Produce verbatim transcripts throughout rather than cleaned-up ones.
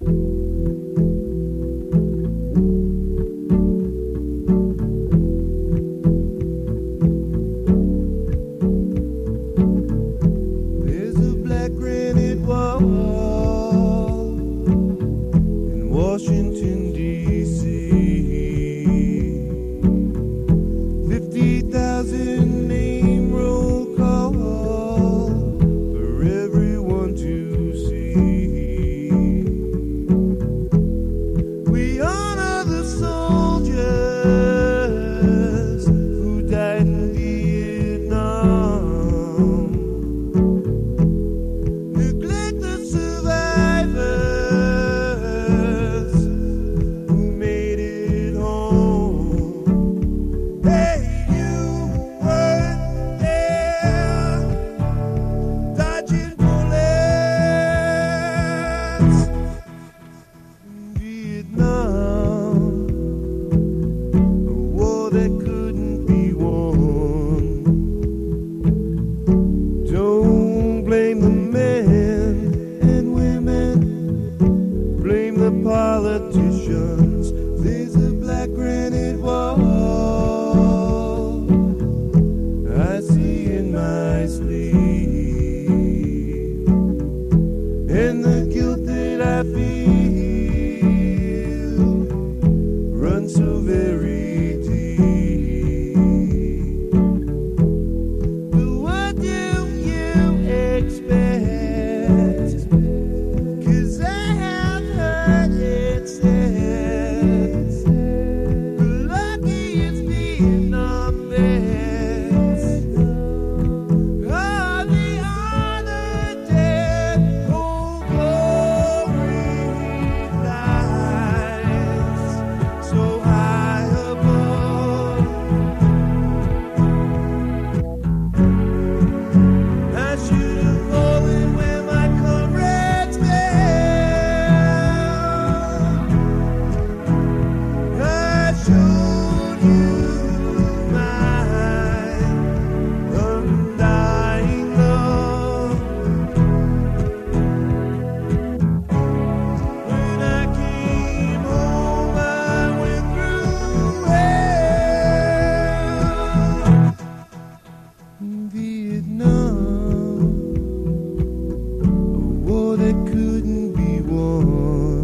There's a black granite wall in Washington, D C fifty thousand name roll call for everyone to see. We honor the soldiers who died in Vietnam. Neglect the survivors who made it home. Hey, you weren't there, dodging bullets in Vietnam, a war that couldn't be won. Don't blame the men and women, blame the politicians. There's a black granite wall I see in my sleep, and the guilt that I feel runs so very deep. But what do you expect? 'Cause I have heard it said the luckiest Vietnam vets are the honored dead. Old glory lies so high above. I should have fallen where my comrades fell. I showed you my undying love. When I came home, I went through hell. Vietnam, a war that couldn't be won.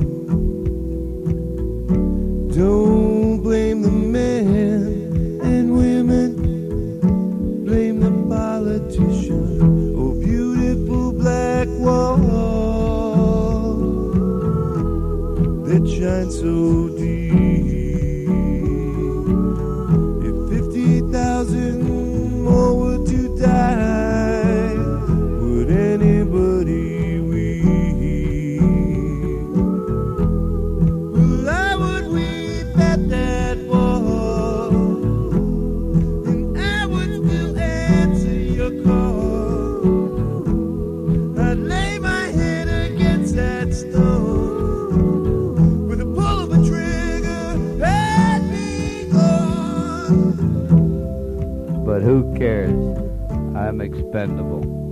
Don't blame the men and women, blame the politicians. Oh, beautiful black wall that shines so deep. If fifty thousand more were to die, would anybody weep? Well, I would weep at that wall, and I would still answer your call. I'd lay my head against that stone with a pull of a trigger and be gone. But who cares? I'm expendable.